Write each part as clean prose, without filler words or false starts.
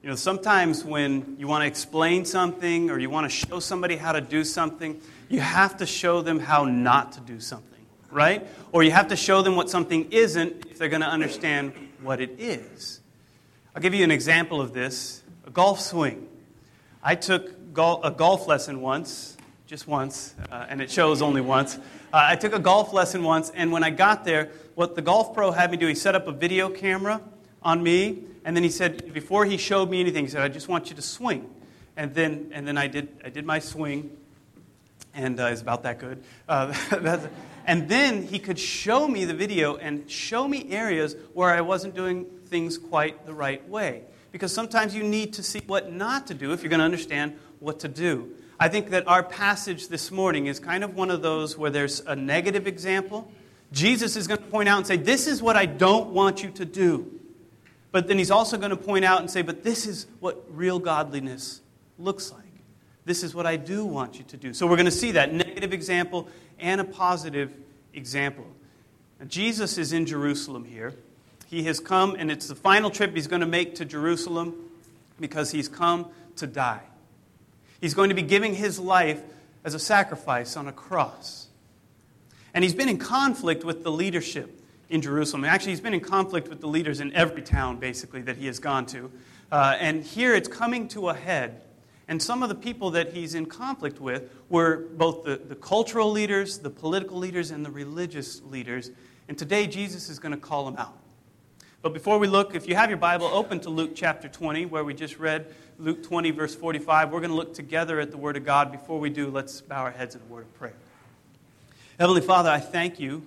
You know, sometimes when you want to explain something or you want to show somebody how to do something, you have to show them how not to do something, right? Or you have to show them what something isn't if they're going to understand what it is. I'll give you an example of this, a golf swing. I took a golf lesson once, just once, and it shows only once. I took a golf lesson once, and when I got there, what the golf pro had me do, he set up a video camera on me, and then he said, before he showed me anything, he said, I just want you to swing. And then I did my swing, and it's about that good. And then he could show me the video and show me areas where I wasn't doing things quite the right way. Because sometimes you need to see what not to do if you're going to understand what to do. I think that our passage this morning is kind of one of those where there's a negative example. Jesus is going to point out and say, this is what I don't want you to do. But then he's also going to point out and say, but this is what real godliness looks like. This is what I do want you to do. So we're going to see that negative example and a positive example. Now, Jesus is in Jerusalem here. He has come, and it's the final trip he's going to make to Jerusalem because he's come to die. He's going to be giving his life as a sacrifice on a cross. And he's been in conflict with the leadership in Jerusalem. Actually, he's been in conflict with the leaders in every town, basically, that he has gone to. And here it's coming to a head. And some of the people that he's in conflict with were both the cultural leaders, the political leaders, and the religious leaders. And today, Jesus is going to call them out. But before we look, if you have your Bible, open to Luke chapter 20, where we just read Luke 20, verse 45. We're going to look together at the Word of God. Before we do, let's bow our heads in a word of prayer. Heavenly Father, I thank you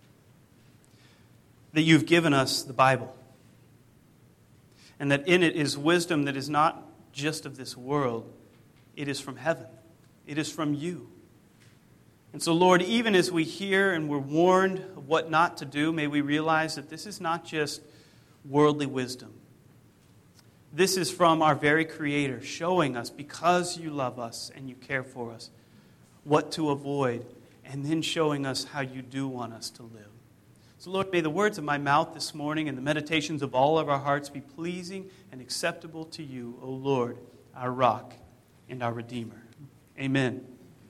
that you've given us the Bible, and that in it is wisdom that is not just of this world. It is from heaven. It is from you. And so, Lord, even as we hear and we're warned of what not to do, may we realize that this is not just worldly wisdom. This is from our very Creator, showing us, because you love us and you care for us, what to avoid, and then showing us how you do want us to live. So, Lord, may the words of my mouth this morning and the meditations of all of our hearts be pleasing and acceptable to you, O Lord, our rock and our Redeemer. Amen.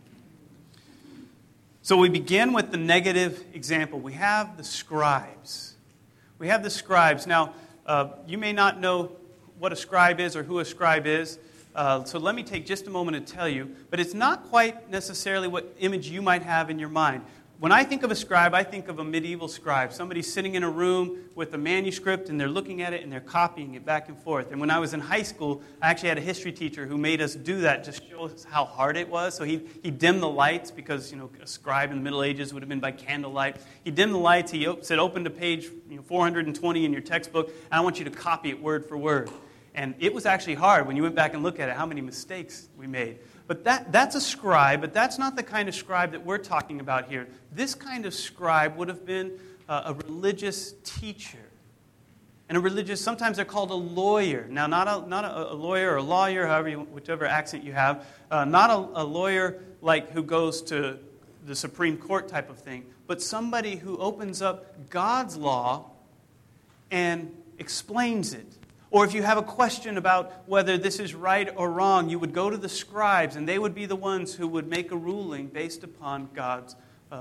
So we begin with the negative example. We have the scribes. We have the scribes. Now, you may not know what a scribe is or who a scribe is. So let me take just a moment to tell you. But it's not quite necessarily what image you might have in your mind. When I think of a scribe, I think of a medieval scribe. Somebody sitting in a room with a manuscript, and they're looking at it, and they're copying it back and forth. And when I was in high school, I actually had a history teacher who made us do that to show us how hard it was. So he dimmed the lights because, a scribe in the Middle Ages would have been by candlelight. He dimmed the lights. He said, open to page 420 in your textbook, and I want you to copy it word for word. And it was actually hard when you went back and looked at it, how many mistakes we made. But that's a scribe, but that's not the kind of scribe that we're talking about here. This kind of scribe would have been a religious teacher. And sometimes they're called a lawyer. Now, not a lawyer or a lawyer, whichever accent you have. Not a lawyer like who goes to the Supreme Court type of thing, but somebody who opens up God's law and explains it. Or if you have a question about whether this is right or wrong, you would go to the scribes, and they would be the ones who would make a ruling based upon God's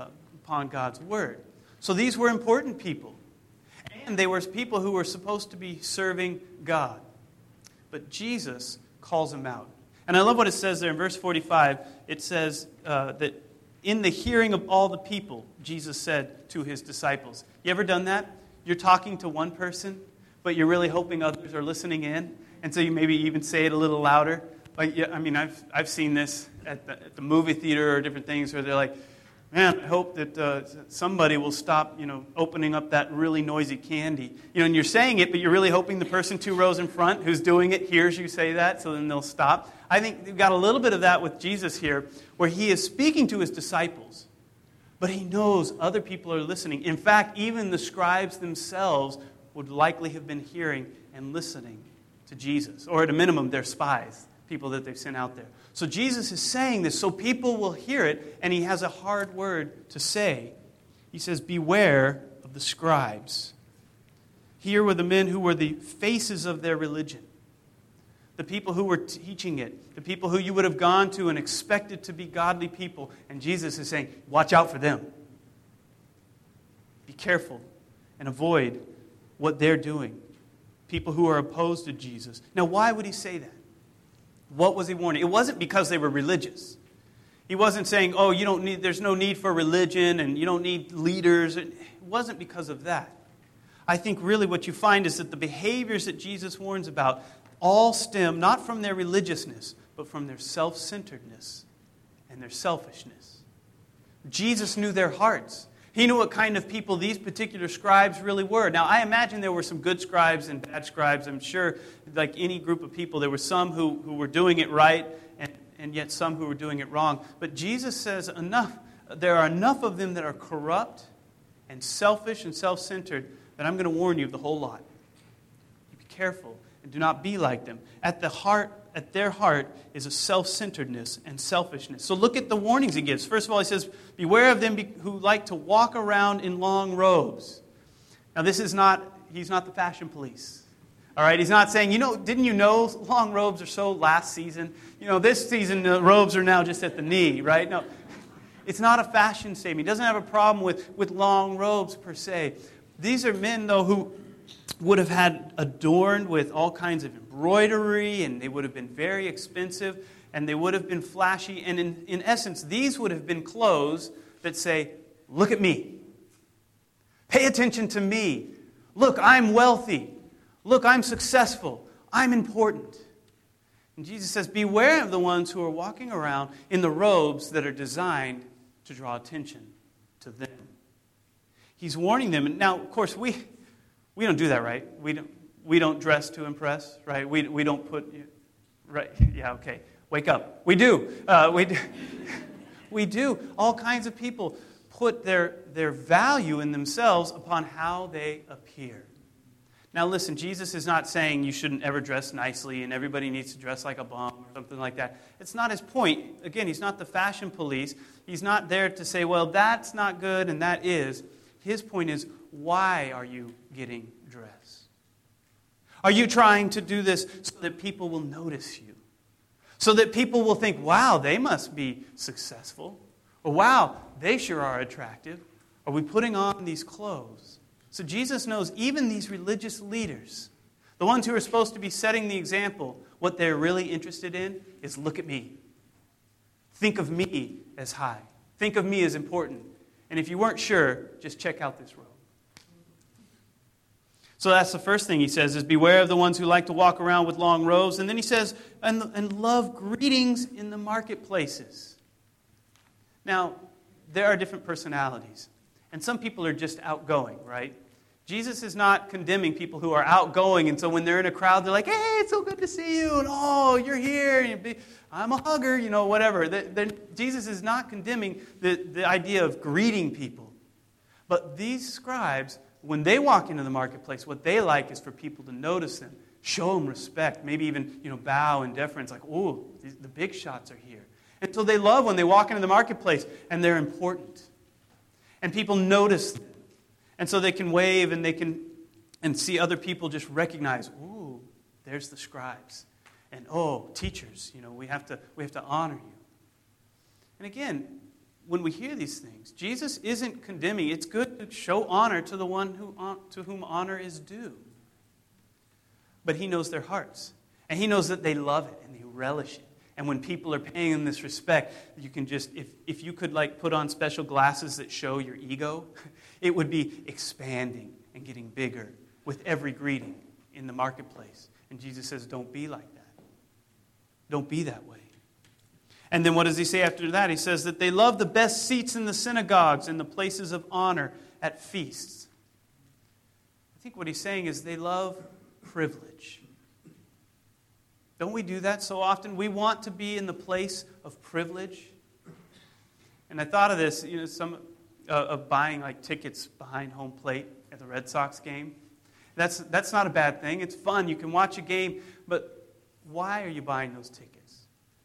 word. So these were important people. And they were people who were supposed to be serving God. But Jesus calls them out. And I love what it says there in verse 45. It says that in the hearing of all the people, Jesus said to his disciples. You ever done that? You're talking to one person, but you're really hoping others are listening in, and so you maybe even say it a little louder. Like, yeah, I mean, I've seen this at the movie theater or different things where they're like, man, I hope that somebody will stop, opening up that really noisy candy. And you're saying it, but you're really hoping the person 2 rows in front who's doing it hears you say that, so then they'll stop. I think we've got a little bit of that with Jesus here, where he is speaking to his disciples, but he knows other people are listening. In fact, even the scribes themselves would likely have been hearing and listening to Jesus. Or at a minimum, they're spies, people that they've sent out there. So Jesus is saying this so people will hear it, and he has a hard word to say. He says, beware of the scribes. Here were the men who were the faces of their religion. the people who were teaching it, the people who you would have gone to and expected to be godly people. And Jesus is saying, watch out for them. Be careful and avoid what they're doing. People who are opposed to Jesus. Now, why would he say that? What was he warning? It wasn't because they were religious. He wasn't saying, oh, there's no need for religion and you don't need leaders. It wasn't because of that. I think really what you find is that the behaviors that Jesus warns about all stem not from their religiousness, but from their self-centeredness and their selfishness. Jesus knew their hearts. He knew what kind of people these particular scribes really were. Now, I imagine there were some good scribes and bad scribes. I'm sure, like any group of people, there were some who were doing it right and yet some who were doing it wrong. But Jesus says there are enough of them that are corrupt and selfish and self-centered that I'm going to warn you of the whole lot. Be careful and do not be like them. At their heart is a self-centeredness and selfishness. So look at the warnings he gives. First of all, he says, beware of them who like to walk around in long robes. Now he's not the fashion police. All right, he's not saying, didn't you know long robes are so last season? This season the robes are now just at the knee, right? No, it's not a fashion statement. He doesn't have a problem with long robes per se. These are men, though, who would have had adorned with all kinds of embroidery, and they would have been very expensive, and they would have been flashy. And in essence, these would have been clothes that say, look at me. Pay attention to me. Look, I'm wealthy. Look, I'm successful. I'm important. And Jesus says, beware of the ones who are walking around in the robes that are designed to draw attention to them. He's warning them. And now, of course, we don't do that, right? We don't dress to impress, right? We don't put, right? Yeah, okay. Wake up. We do. We do. All kinds of people put their value in themselves upon how they appear. Now listen, Jesus is not saying you shouldn't ever dress nicely and everybody needs to dress like a bum or something like that. It's not his point. Again, he's not the fashion police. He's not there to say, well, that's not good and that is. His point is, why are you getting dressed? Are you trying to do this so that people will notice you? So that people will think, wow, they must be successful. Or wow, they sure are attractive. Are we putting on these clothes? So Jesus knows even these religious leaders, the ones who are supposed to be setting the example, what they're really interested in is look at me. Think of me as high. Think of me as important. And if you weren't sure, just check out this robe. So that's the first thing he says is beware of the ones who like to walk around with long robes. And then he says, and love greetings in the marketplaces. Now, there are different personalities. And some people are just outgoing, right? Jesus is not condemning people who are outgoing, and so when they're in a crowd, they're like, hey, it's so good to see you, and oh, you're here, and I'm a hugger, whatever. Jesus is not condemning the idea of greeting people. But these scribes, when they walk into the marketplace, what they like is for people to notice them, show them respect, maybe even bow in deference, like, oh, the big shots are here. And so they love when they walk into the marketplace, and they're important. And people notice them. And so they can wave and they can see other people just recognize, ooh, there's the scribes. And oh, teachers, we have to honor you. And again, when we hear these things, Jesus isn't condemning. It's good to show honor to the one to whom honor is due. But he knows their hearts. And he knows that they love it and they relish it. And when people are paying them this respect, you can just, if you could put on special glasses that show your ego, it would be expanding and getting bigger with every greeting in the marketplace. And Jesus says, don't be like that. Don't be that way. And then what does he say after that? He says that they love the best seats in the synagogues and the places of honor at feasts. I think what he's saying is they love privilege. Don't we do that so often? We want to be in the place of privilege. And I thought of this, of buying tickets behind home plate at the Red Sox game. That's not a bad thing. It's fun. You can watch a game. But why are you buying those tickets?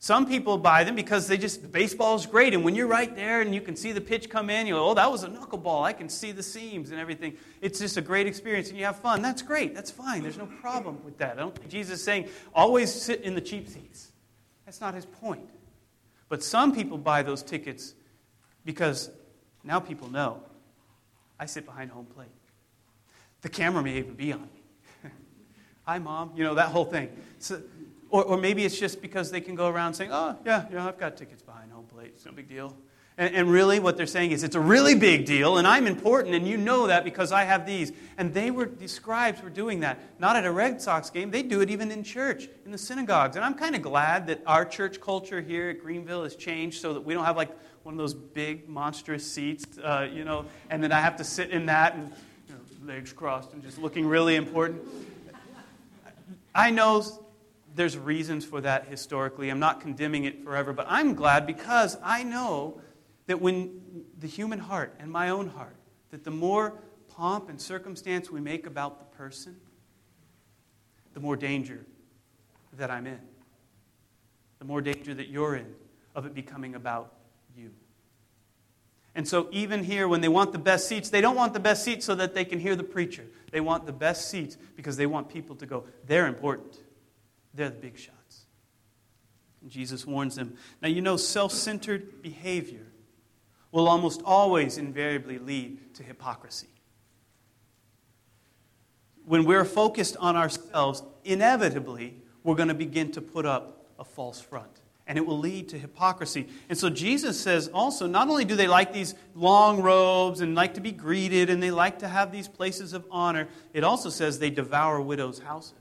Some people buy them because baseball is great, and when you're right there and you can see the pitch come in, you go, oh, that was a knuckleball. I can see the seams and everything. It's just a great experience, and you have fun. That's great. That's fine. There's no problem with that. I don't think Jesus is saying, always sit in the cheap seats. That's not his point. But some people buy those tickets because now people know I sit behind home plate. The camera may even be on me. Hi, Mom. That whole thing. So, or maybe it's just because they can go around saying, oh, yeah, I've got tickets behind home plate. It's no big deal. And really what they're saying is it's a really big deal, and I'm important, and you know that because I have these. And these scribes were doing that, not at a Red Sox game. They do it even in church, in the synagogues. And I'm kind of glad that our church culture here at Greenville has changed so that we don't have like one of those big, monstrous seats, and then I have to sit in that and legs crossed and just looking really important. I know there's reasons for that historically. I'm not condemning it forever, but I'm glad because I know that when the human heart and my own heart, that the more pomp and circumstance we make about the person, the more danger that I'm in. The more danger that you're in of it becoming about you. And so even here, when they want the best seats, they don't want the best seats so that they can hear the preacher. They want the best seats because they want people to go, they're important. They're the big shots. And Jesus warns them. Now, self-centered behavior will almost always invariably lead to hypocrisy. When we're focused on ourselves, inevitably, we're going to begin to put up a false front. And it will lead to hypocrisy. And so Jesus says also, not only do they like these long robes and like to be greeted and they like to have these places of honor, it also says they devour widows' houses.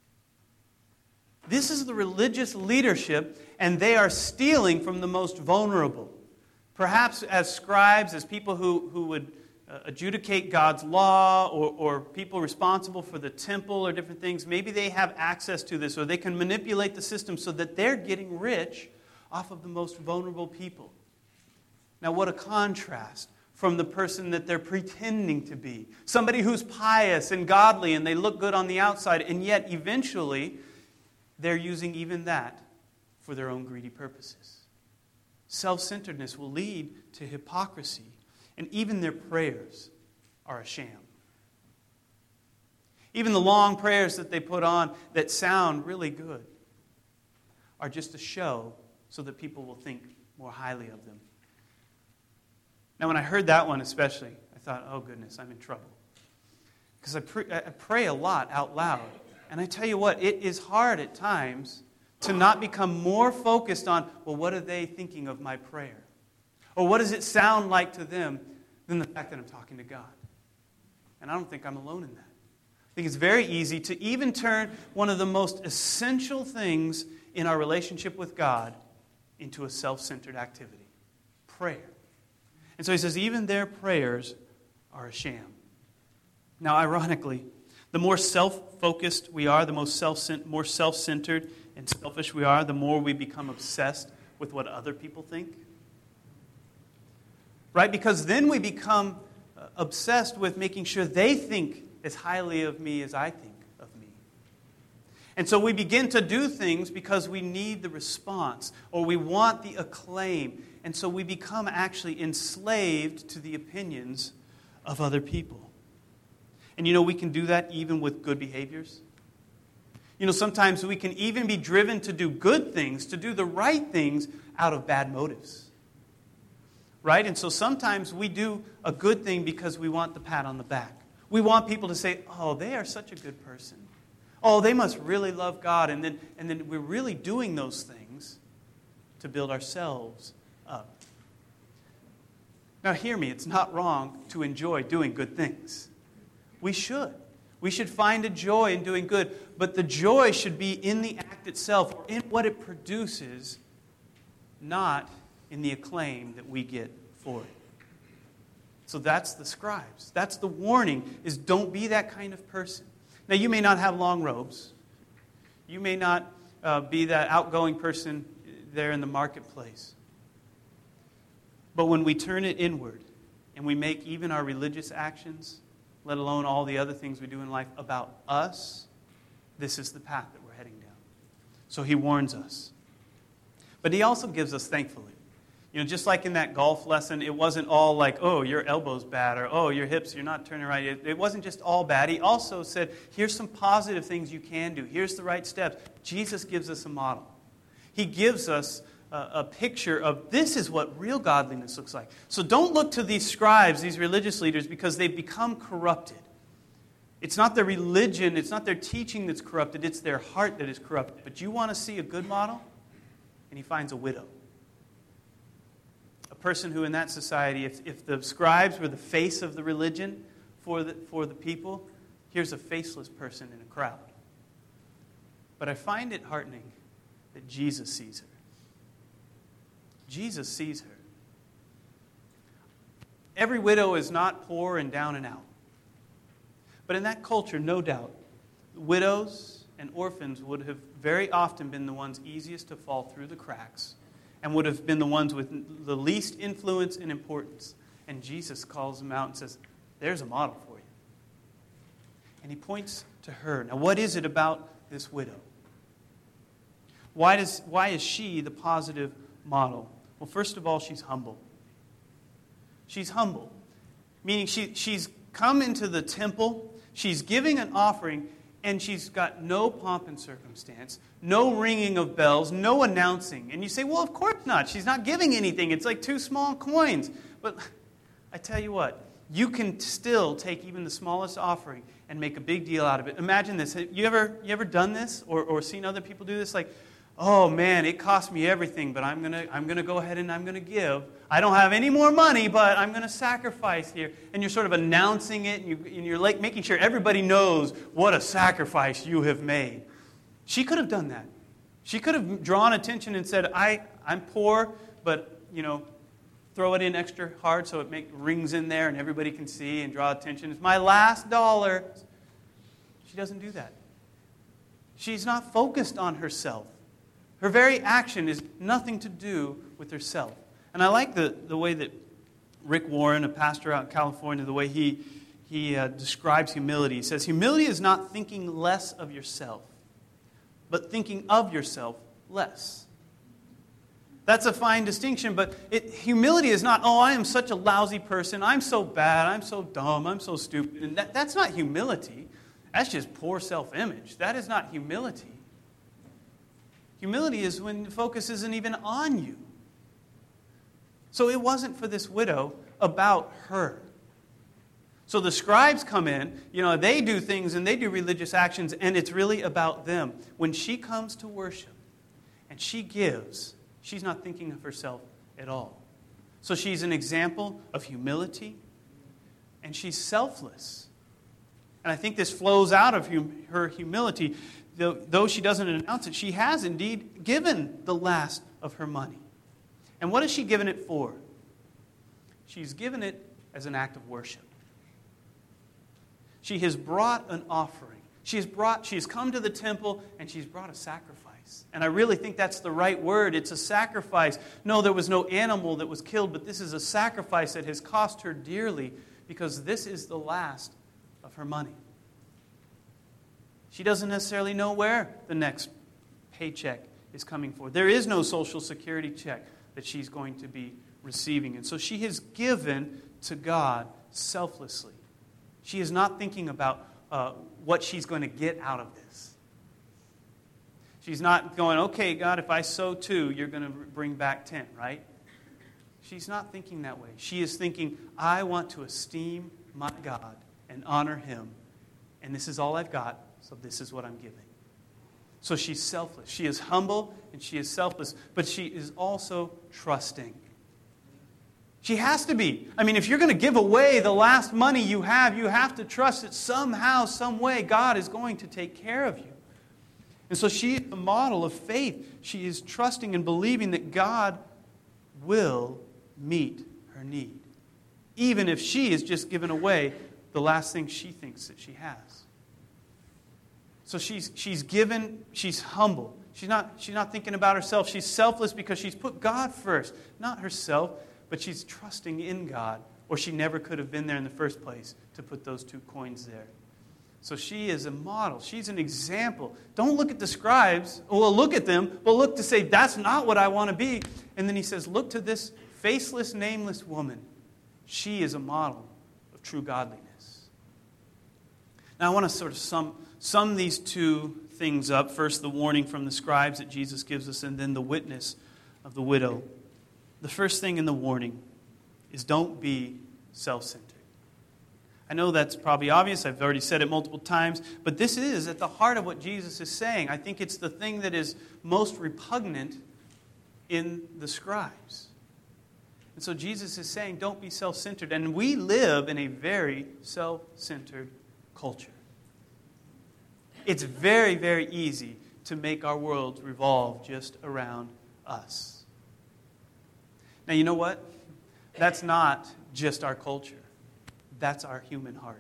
This is the religious leadership, and they are stealing from the most vulnerable. Perhaps as scribes, as people who would adjudicate God's law, or people responsible for the temple or different things, maybe they have access to this, or they can manipulate the system so that they're getting rich off of the most vulnerable people. Now, what a contrast from the person that they're pretending to be. Somebody who's pious and godly, and they look good on the outside, and yet eventually they're using even that for their own greedy purposes. Self-centeredness will lead to hypocrisy, and even their prayers are a sham. Even the long prayers that they put on that sound really good are just a show so that people will think more highly of them. Now, when I heard that one especially, I thought, oh goodness, I'm in trouble. Because I pray a lot out loud. And I tell you what, it is hard at times to not become more focused on, well, what are they thinking of my prayer? Or what does it sound like to them than the fact that I'm talking to God? And I don't think I'm alone in that. I think it's very easy to even turn one of the most essential things in our relationship with God into a self-centered activity. Prayer. And so he says, even their prayers are a sham. Now, ironically, the more self-focused we are, the more self-centered and selfish we are, the more we become obsessed with what other people think. Right? Because then we become obsessed with making sure they think as highly of me as I think of me. And so we begin to do things because we need the response or we want the acclaim. And so we become actually enslaved to the opinions of other people. And we can do that even with good behaviors. Sometimes we can even be driven to do good things, to do the right things out of bad motives. Right? And so sometimes we do a good thing because we want the pat on the back. We want people to say, oh, they are such a good person. Oh, they must really love God. And then we're really doing those things to build ourselves up. Now hear me, it's not wrong to enjoy doing good things. We should. We should find a joy in doing good. But the joy should be in the act itself, in what it produces, not in the acclaim that we get for it. So that's the scribes. That's the warning, is don't be that kind of person. Now, you may not have long robes. You may not be that outgoing person there in the marketplace. But when we turn it inward and we make even our religious actions, let alone all the other things we do in life, about us, this is the path that we're heading down. So he warns us. But he also gives us thankfully. Just like in that golf lesson, it wasn't all like, oh, your elbow's bad, or oh, your hips, you're not turning right. It wasn't just all bad. He also said, here's some positive things you can do. Here's the right steps. Jesus gives us a model. He gives us a picture of this is what real godliness looks like. So don't look to these scribes, these religious leaders, because they've become corrupted. It's not their religion, it's not their teaching that's corrupted, it's their heart that is corrupted. But you want to see a good model? And he finds a widow. A person who in that society, if the scribes were the face of the religion for the people, here's a faceless person in a crowd. But I find it heartening that Jesus sees her. Jesus sees her. Every widow is not poor and down and out. But in that culture, no doubt, widows and orphans would have very often been the ones easiest to fall through the cracks and would have been the ones with the least influence and importance. And Jesus calls them out and says, there's a model for you. And he points to her. Now, what is it about this widow? Why is she the positive model? Well, first of all, she's humble. She's humble, meaning she's come into the temple, she's giving an offering, and she's got no pomp and circumstance, no ringing of bells, no announcing. And you say, well, of course not. She's not giving anything. It's like 2 small coins. But I tell you what, you can still take even the smallest offering and make a big deal out of it. Imagine this. You ever done this or seen other people do this? Like, oh man, it cost me everything, but I'm gonna go ahead and I'm gonna give. I don't have any more money, but I'm gonna sacrifice here. And you're sort of announcing it, and you're like making sure everybody knows what a sacrifice you have made. She could have done that. She could have drawn attention and said, I'm poor, but throw it in extra hard so it rings in there and everybody can see and draw attention. It's my last dollar. She doesn't do that. She's not focused on herself. Her very action is nothing to do with herself. And I like the way that Rick Warren, a pastor out in California, the way he describes humility. He says, humility is not thinking less of yourself, but thinking of yourself less. That's a fine distinction, but humility is not, oh, I am such a lousy person, I'm so bad, I'm so dumb, I'm so stupid. And that's not humility. That's just poor self-image. That is not humility. Humility is when the focus isn't even on you. So it wasn't for this widow about her. So the scribes come in, they do things and they do religious actions, and it's really about them. When she comes to worship and she gives, she's not thinking of herself at all. So she's an example of humility, and she's selfless. And I think this flows out of her humility. Though she doesn't announce it, she has indeed given the last of her money. And what has she given it for? She's given it as an act of worship. She has brought an offering. She has come to the temple and she's brought a sacrifice. And I really think that's the right word. It's a sacrifice. No, there was no animal that was killed, but this is a sacrifice that has cost her dearly because this is the last of her money. She doesn't necessarily know where the next paycheck is coming for. There is no Social Security check that she's going to be receiving. And so she has given to God selflessly. She is not thinking about what she's going to get out of this. She's not going, okay, God, if I sow 2, you're going to bring back 10, right? She's not thinking that way. She is thinking, I want to esteem my God and honor Him. And this is all I've got. So this is what I'm giving. So she's selfless. She is humble and she is selfless. But she is also trusting. She has to be. I mean, if you're going to give away the last money you have to trust that somehow, some way, God is going to take care of you. And so she is a model of faith. She is trusting and believing that God will meet her need. Even if she is just giving away the last thing she thinks that she has. So she's given, she's humble. She's not thinking about herself. She's selfless because she's put God first, not herself, but she's trusting in God, or she never could have been there in the first place to put those 2 coins there. So she is a model. She's an example. Don't look at the scribes. Well, look at them, but look to say, that's not what I want to be. And then he says, look to this faceless, nameless woman. She is a model of true godliness. Now, I want to sort of sum these two things up. First, the warning from the scribes that Jesus gives us, and then the witness of the widow. The first thing in the warning is don't be self-centered. I know that's probably obvious. I've already said it multiple times. But this is at the heart of what Jesus is saying. I think it's the thing that is most repugnant in the scribes. And so Jesus is saying, don't be self-centered. And we live in a very self-centered culture. It's very, very easy to make our world revolve just around us. Now, you know what? That's not just our culture. That's our human heart.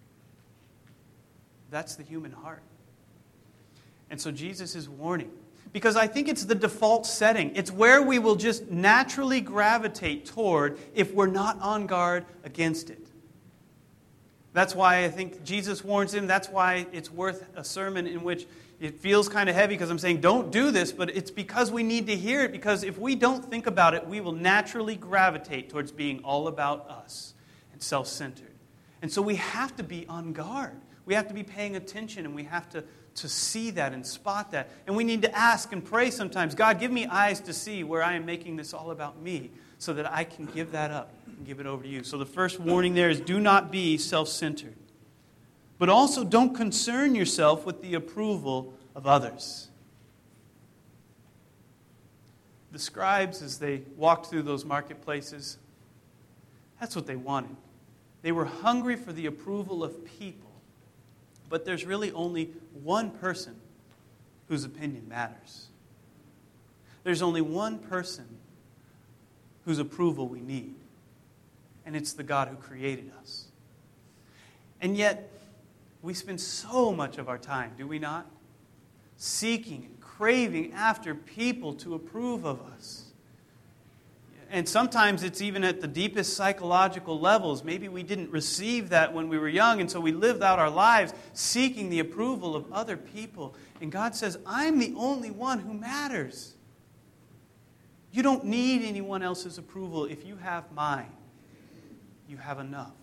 That's the human heart. And so Jesus is warning. Because I think it's the default setting. It's where we will just naturally gravitate toward if we're not on guard against it. That's why I think Jesus warns him. That's why it's worth a sermon in which it feels kind of heavy because I'm saying don't do this, but it's because we need to hear it. Because if we don't think about it, we will naturally gravitate towards being all about us. Self-centered. And so we have to be on guard. We have to be paying attention, and we have to see that and spot that. And we need to ask and pray sometimes, God, give me eyes to see where I am making this all about me so that I can give that up and give it over to you. So the first warning there is do not be self-centered. But also don't concern yourself with the approval of others. The scribes, as they walked through those marketplaces, that's what they wanted. They were hungry for the approval of people. But there's really only one person whose opinion matters. There's only one person whose approval we need. And it's the God who created us. And yet, we spend so much of our time, do we not? Seeking and craving after people to approve of us. And sometimes it's even at the deepest psychological levels. Maybe we didn't receive that when we were young, and so we lived out our lives seeking the approval of other people. And God says, I'm the only one who matters. You don't need anyone else's approval. If you have mine, you have enough.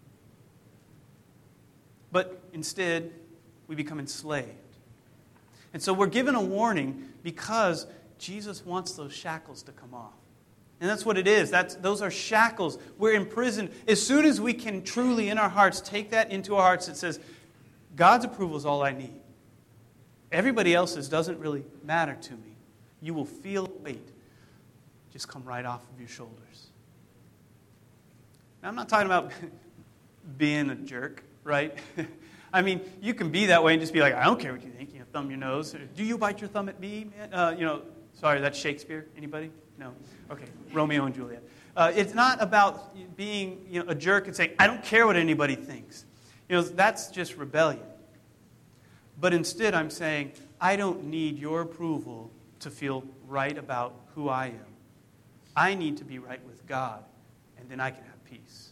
But instead, we become enslaved. And so we're given a warning because Jesus wants those shackles to come off. And that's what it is. Those are shackles. We're imprisoned. As soon as we can truly, in our hearts, take that into our hearts, it says, God's approval is all I need. Everybody else's doesn't really matter to me. You will feel weight just come right off of your shoulders. Now, I'm not talking about being a jerk, right? I mean, you can be that way and just be like, I don't care what you think. Thumb your nose. Do you bite your thumb at me, man? Sorry, that's Shakespeare. Anybody? No? Okay, Romeo and Juliet. It's not about being a jerk and saying, I don't care what anybody thinks. That's just rebellion. But instead I'm saying, I don't need your approval to feel right about who I am. I need to be right with God, and then I can have peace.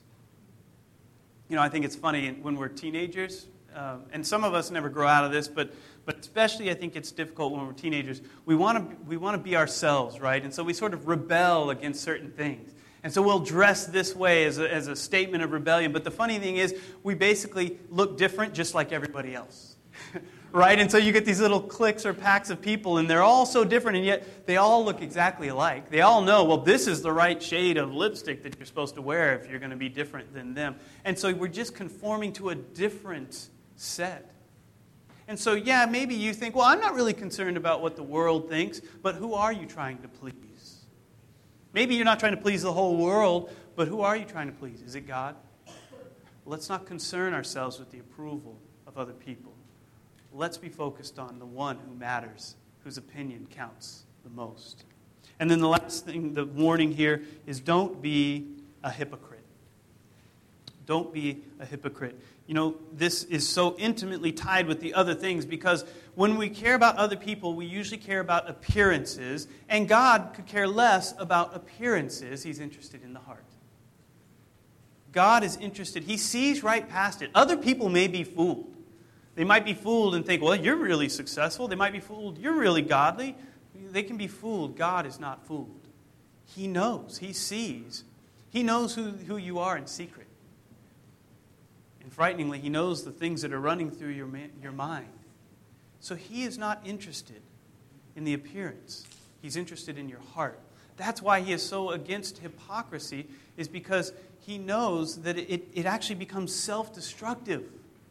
I think it's funny when we're teenagers, and some of us never grow out of this, but especially I think it's difficult when we're teenagers. We want to be ourselves, right? And so we sort of rebel against certain things. And so we'll dress this way as a statement of rebellion. But the funny thing is, we basically look different just like everybody else, right? And so you get these little cliques or packs of people, and they're all so different, and yet they all look exactly alike. They all know, well, this is the right shade of lipstick that you're supposed to wear if you're going to be different than them. And so we're just conforming to a different set. And so, yeah, maybe you think, well, I'm not really concerned about what the world thinks, but who are you trying to please? Maybe you're not trying to please the whole world, but who are you trying to please? Is it God? Let's not concern ourselves with the approval of other people. Let's be focused on the one who matters, whose opinion counts the most. And then the last thing, the warning here, is don't be a hypocrite. Don't be a hypocrite. This is so intimately tied with the other things because when we care about other people, we usually care about appearances, and God could care less about appearances. He's interested in the heart. God is interested. He sees right past it. Other people may be fooled. They might be fooled and think, well, you're really successful. They might be fooled, you're really godly. They can be fooled. God is not fooled. He knows. He sees. He knows who you are in secret. And frighteningly, He knows the things that are running through your mind. So He is not interested in the appearance. He's interested in your heart. That's why He is so against hypocrisy, is because He knows that it actually becomes self-destructive.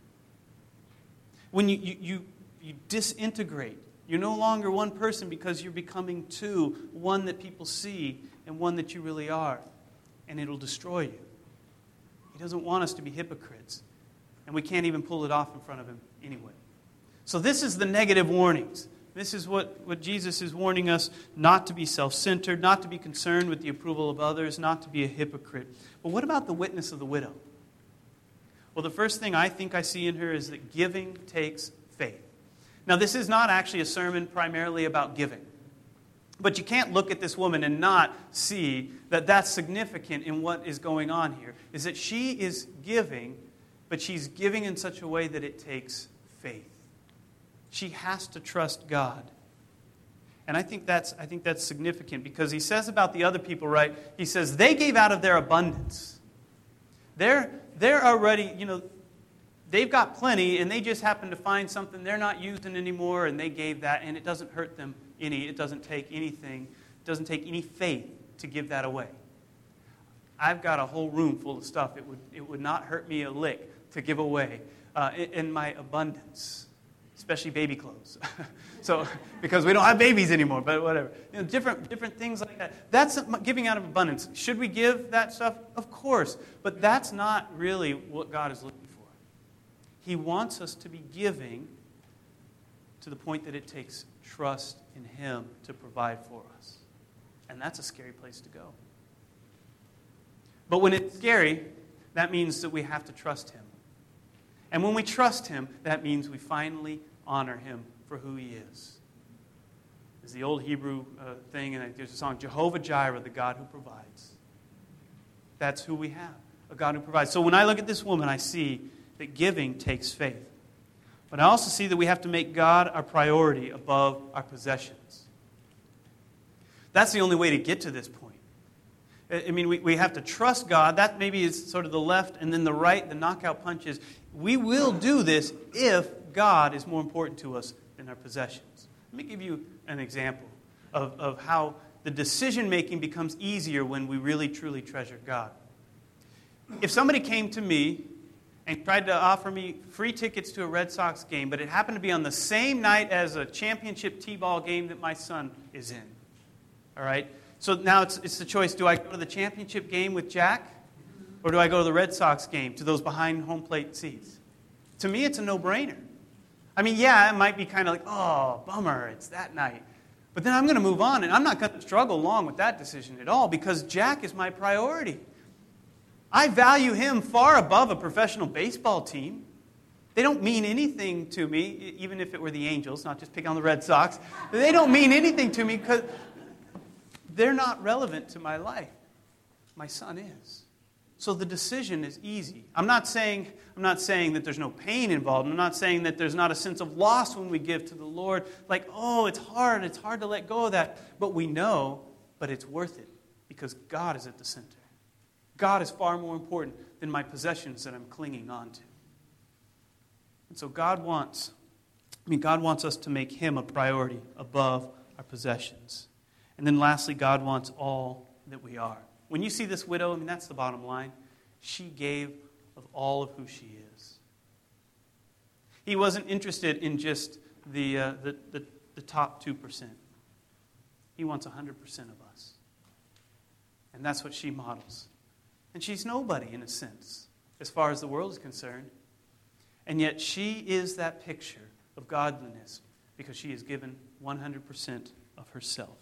When you disintegrate, you're no longer one person because you're becoming two, one that people see and one that you really are, and it'll destroy you. He doesn't want us to be hypocrites, and we can't even pull it off in front of Him anyway. So this is the negative warnings. This is what Jesus is warning us, not to be self-centered, not to be concerned with the approval of others, not to be a hypocrite. But what about the witness of the widow? Well, the first thing I think I see in her is that giving takes faith. Now, this is not actually a sermon primarily about giving. But you can't look at this woman and not see that that's significant in what is going on here, is that she is giving, but she's giving in such a way that it takes faith. She has to trust God. And I think that's significant because He says about the other people, right? He says they gave out of their abundance. They're already, they've got plenty and they just happen to find something they're not using anymore and they gave that, and it doesn't hurt them any. It doesn't take anything. It doesn't take any faith to give that away. I've got a whole room full of stuff. It would not hurt me a lick to give away in my abundance. Especially baby clothes. So, because we don't have babies anymore, but whatever. Different things like that. That's giving out of abundance. Should we give that stuff? Of course. But that's not really what God is looking for. He wants us to be giving to the point that it takes trust in Him to provide for us. And that's a scary place to go. But when it's scary, that means that we have to trust Him. And when we trust Him, that means we finally honor Him for who He is. There's the old Hebrew thing, and there's a song, Jehovah Jireh, the God who provides. That's who we have, a God who provides. So when I look at this woman, I see that giving takes faith. But I also see that we have to make God our priority above our possessions. That's the only way to get to this point. I mean, we have to trust God. That maybe is sort of the left, and then the right, the knockout punches. We will do this if God is more important to us than our possessions. Let me give you an example of how the decision-making becomes easier when we really, truly treasure God. If somebody came to me and tried to offer me free tickets to a Red Sox game, but it happened to be on the same night as a championship T-ball game that my son is in, all right? So now it's the choice. Do I go to the championship game with Jack, or do I go to the Red Sox game, to those behind home plate seats? To me, it's a no-brainer. I mean, yeah, it might be kind of like, oh, bummer, it's that night. But then I'm going to move on, and I'm not going to struggle long with that decision at all because Jack is my priority. I value him far above a professional baseball team. They don't mean anything to me, even if it were the Angels, not just picking on the Red Sox. They don't mean anything to me because they're not relevant to my life. My son is. So the decision is easy. I'm not saying that there's no pain involved. I'm not saying that there's not a sense of loss when we give to the Lord. Like, oh, it's hard to let go of that. But we know, but it's worth it because God is at the center. God is far more important than my possessions that I'm clinging on to. And so God wants us to make Him a priority above our possessions. And then lastly, God wants all that we are. When you see this widow, I mean, that's the bottom line. She gave of all of who she is. He wasn't interested in just the top 2%. He wants 100% of us. And that's what she models. And she's nobody in a sense, as far as the world is concerned. And yet she is that picture of godliness because she has given 100% of herself.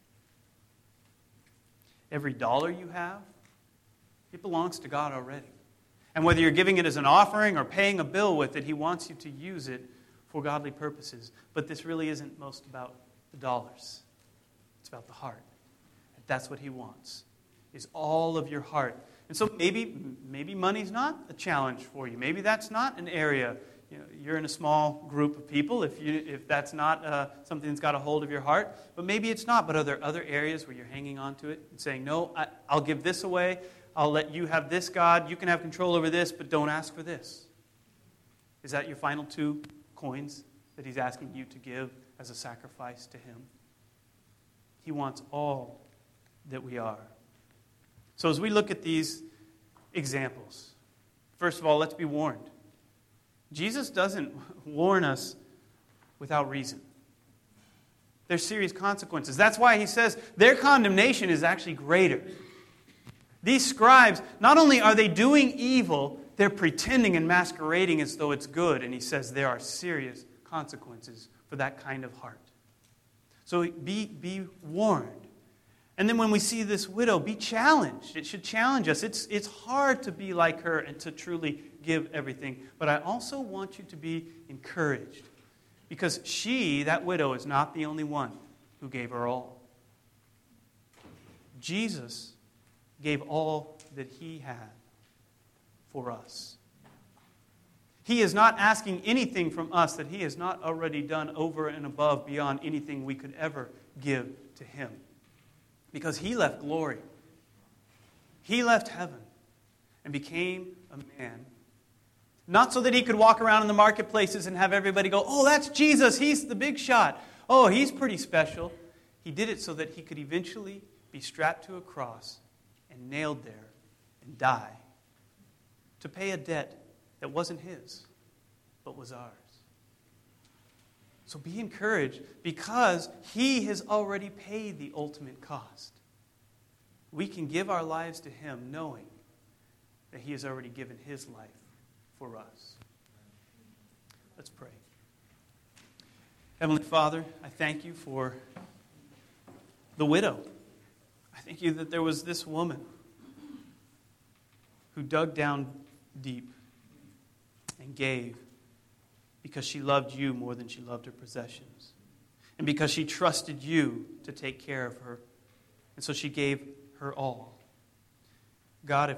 Every dollar you have, it belongs to God already. And whether you're giving it as an offering or paying a bill with it, He wants you to use it for godly purposes. But this really isn't most about the dollars. It's about the heart. That's what He wants, is all of your heart. And so maybe money's not a challenge for you. Maybe that's not an area you're in a small group of people if that's not something that's got a hold of your heart. But maybe it's not. But are there other areas where you're hanging on to it and saying, no, I'll give this away. I'll let you have this, God. You can have control over this, but don't ask for this. Is that your final 2 coins that he's asking you to give as a sacrifice to him? He wants all that we are. So as we look at these examples, first of all, let's be warned. Jesus doesn't warn us without reason. There's serious consequences. That's why he says their condemnation is actually greater. These scribes, not only are they doing evil, they're pretending and masquerading as though it's good. And he says there are serious consequences for that kind of heart. So be warned. And then when we see this widow, be challenged. It should challenge us. It's hard to be like her and to truly give everything. But I also want you to be encouraged. Because that widow, is not the only one who gave her all. Jesus gave all that he had for us. He is not asking anything from us that he has not already done over and above beyond anything we could ever give to him. Because he left glory. He left heaven and became a man. Not so that he could walk around in the marketplaces and have everybody go, oh, that's Jesus. He's the big shot. Oh, he's pretty special. He did it so that he could eventually be strapped to a cross and nailed there and die to pay a debt that wasn't his, but was ours. So be encouraged because he has already paid the ultimate cost. We can give our lives to him knowing that he has already given his life for us. Let's pray. Heavenly Father, I thank you for the widow. I thank you that there was this woman who dug down deep and gave because she loved you more than she loved her possessions. And because she trusted you to take care of her. And so she gave her all. God,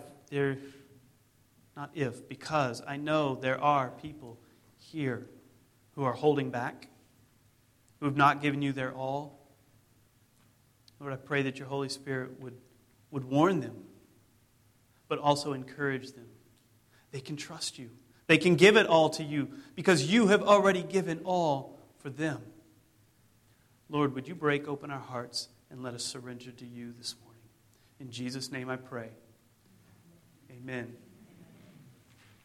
because I know there are people here who are holding back, who have not given you their all. Lord, I pray that your Holy Spirit would warn them, but also encourage them. They can trust you. They can give it all to you because you have already given all for them. Lord, would you break open our hearts and let us surrender to you this morning? In Jesus' name I pray. Amen.